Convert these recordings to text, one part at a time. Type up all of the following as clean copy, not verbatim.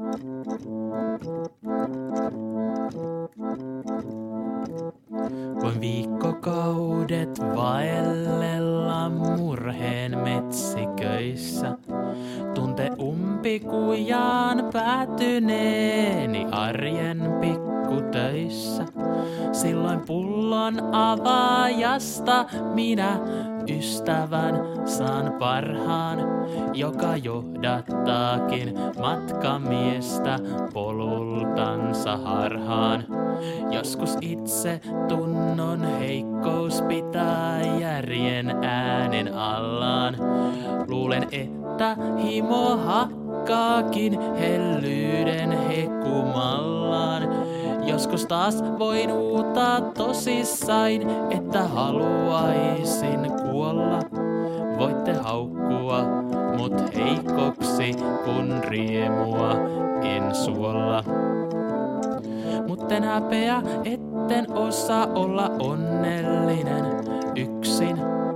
Voin viikkokaudet vaellella murheen metsiköissä. Tunte umpikujaan päätyneeni arjen pikkutöissä. Silloin pullon avaajasta minä ystävän saan parhaan, joka johdattaakin matkamiestä polultansa harhaan. Joskus itse tunnon heikkous pitää järjen äänen allaan. Luulen, että himo hakkaakin hellyyden hekumallaan. Joskus taas voin huutaa tosissain, että haluaisin kuolla. Voitte haukkua mut heikoksi, kun riemua en suolla. Mutten häpeä, etten osaa olla onnellinen yksin.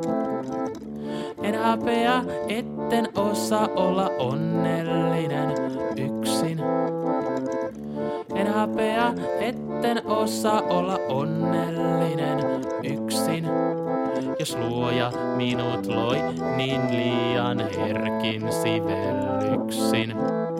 En häpeä, etten osaa olla onnellinen yksin. En häpeä, etten osaa olla onnellinen yksin. Jos luoja minut loi niin liian herkin sivellyksin.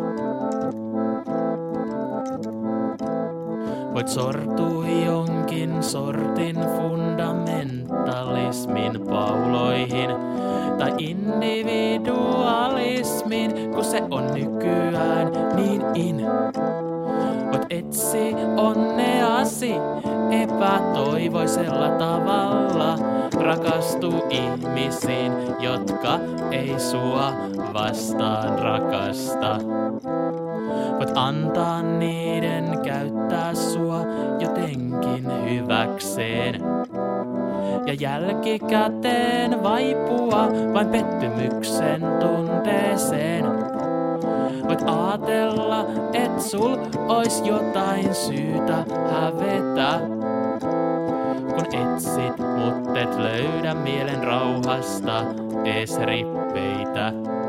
Voit sortua jonkin sortin fundamentalismin pauloihin tai individualismin, kun se on nykyään niin in. Voit etsi onneasi epätoivoisella tavalla, rakastuu ihmisiin, jotka ei sua vastaan rakasta. Voit antaa niiden käyttää sua jotenkin hyväkseen ja jälkikäteen vaipua vain pettymyksen tunteeseen. Voit aatella, et sul ois jotain syytä hävetä, kun etsit, mut et löydä mielen rauhasta ees rippeitä.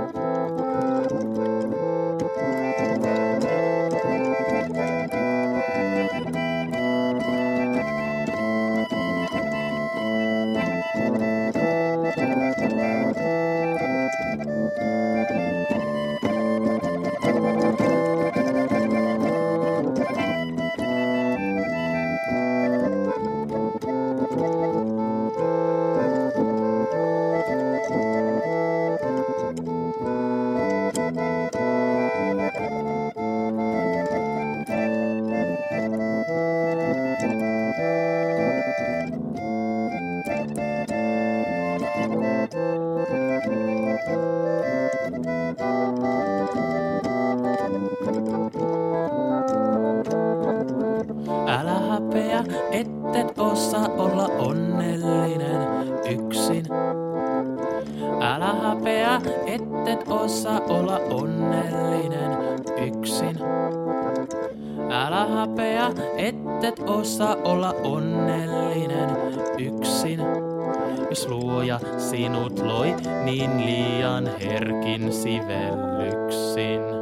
Älä häpeä, ettet osaa olla onnellinen yksin. Älä häpeä, ettet osaa olla onnellinen yksin. Älä häpeä, ettet osaa olla onnellinen yksin. Jos luoja sinut loi niin liian herkin sivellyksin.